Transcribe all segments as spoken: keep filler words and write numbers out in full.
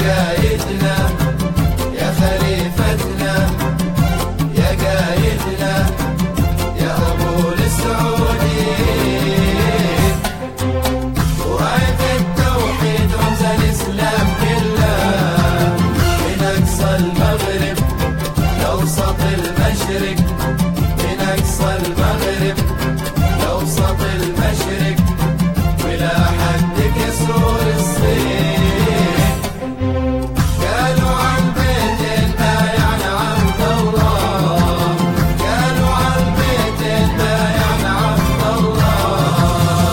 قايدنا يا خليفتنا يا قايدنا يا أبو السعودين، وراية التوحيد رمز الإسلام كله، من أقصى المغرب لأوسط المشرق، من أقصى المغرب لأوسط المشرق، ولا حد كسور الصين. قالوا عن بيتين بايعن عبد الله، قالوا عن بيتين بايعن عبد الله.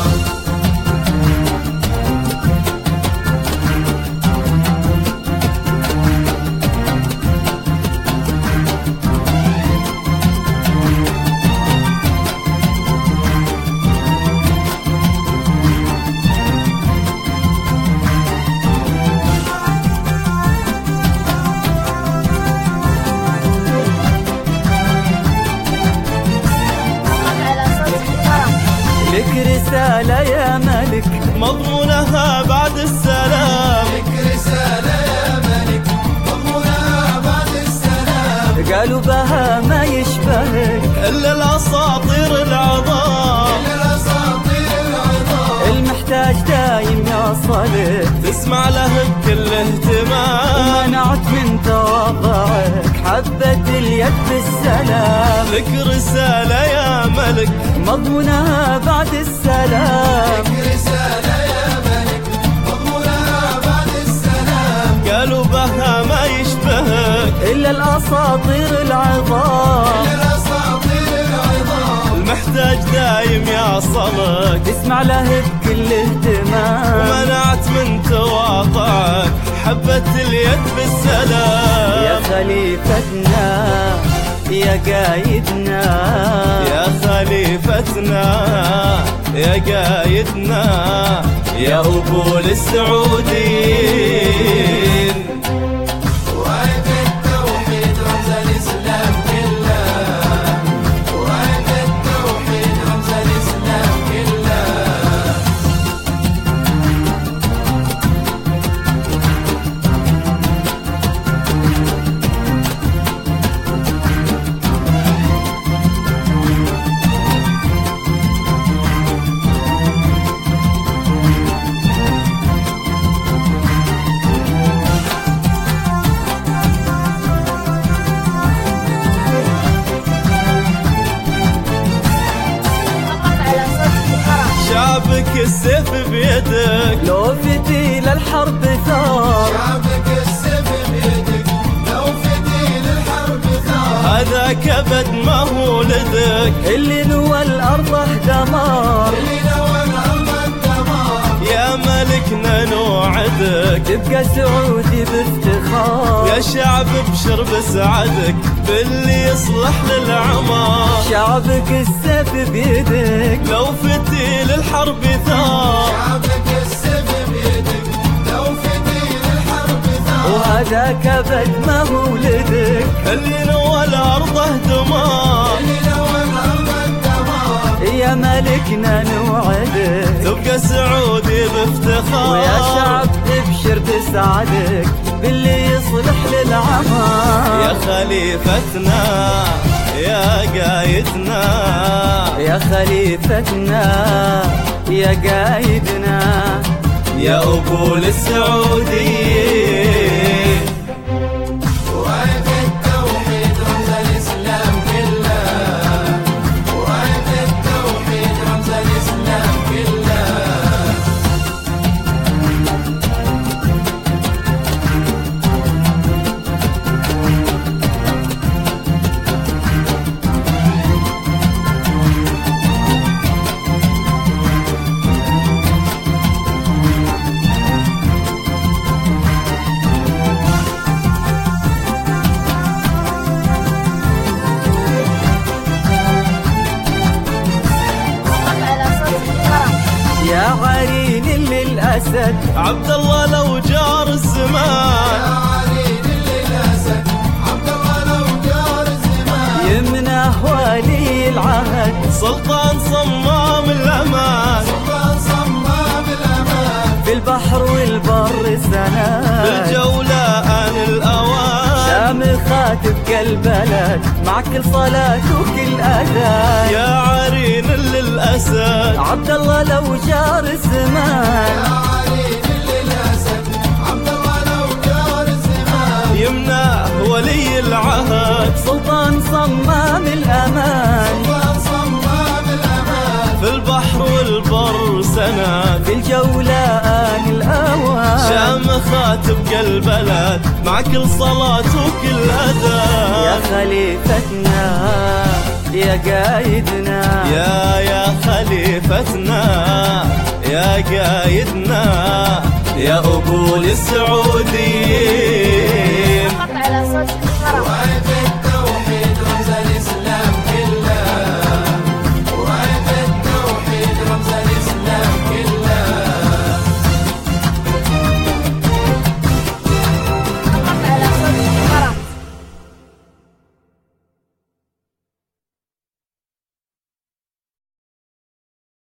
لك رسالة يا ملك مضمونها بعد السلام، لك رسالة يا ملك مضمونها بعد السلام. قالوا بها ما يشبهك إلا الأساطير العظام، إلا الأساطير العظام. المحتاج دايم يصلك، تسمع له بكل اهتمام، ومنعت من تواضعك حبة اليد بالسلام. لك رسالة يا ملك مضمونها بعد السلام، لك رسالة يا ملك مضمونها بعد السلام. قالوا بها ما يشبهك إلا الأساطير العظام، إلا الأساطير العظام. المحتاج دايم يصلك، تسمع له بكل اهتمام، ومنعت من تواضعك حبة اليد بالسلام. يا خليفتنا يا قايدنا يا خليفتنا يا قايدنا يا أبو السعودين، وراية التوحيد رمز الإسلام كله، وراية التوحيد رمز الإسلام كله. شعبك السيف بيدك لو فتيل الحرب ثار، شعبك السيف بيدك لو فتيل الحرب ثار. هذا كبد ما هو لدك، اللي نوى الأرض دمار، اللي نوى الأرض الدمار. يا ملكنا نوعدك تبقى سعودي بافتخار. يا شعب ابشر بسعدك باللي يصلح للعمار، شعبك السيف بيدك لو فتيل الحرب ثار، شعبك السيف بيدك لو فتيل الحرب ثار. وهذا كبد ما هو لدك، اللي نوى الأرض دمار، اللي نوى الأرض الدمار. يا ملكنا نوعدك تبقى سعودي بافتخار. ويا شعب ابشر بسعدك باللي يصلح للعمار. يا خليفتنا يا قايدنا يا خليفتنا يا قايدنا يا أبو السعودين، وراية التوحيد رمز الإسلام كله، وراية التوحيد رمز الإسلام كله. يا عرين للأسد عبد الله لو جار الزمان، يا عرين للأسد عبد الله لو جار الزمان. يمنه ولي العهد سلطان صمام الأمان، سلطان صمام الأمان. في البحر والبر سناد، بالجولة مخاتب البلد مع كل صلاة وكل أذان. يا عرين للأسد عبد الله لو جار الزمان، يا عرين للأسد عبد الله لو جار الزمان. يمناه ولي العهد سلطان صمام الأمان، سلطان صمام الأمان. في البحر والبر سند، في الجولان الأوان. شام خاتب البلد مع كل صلاة وكل أذان. يا خليفتنا يا قايدنا، يا يا خليفتنا يا قايدنا يا أبو السعوديين. فقط على صوت الحرم.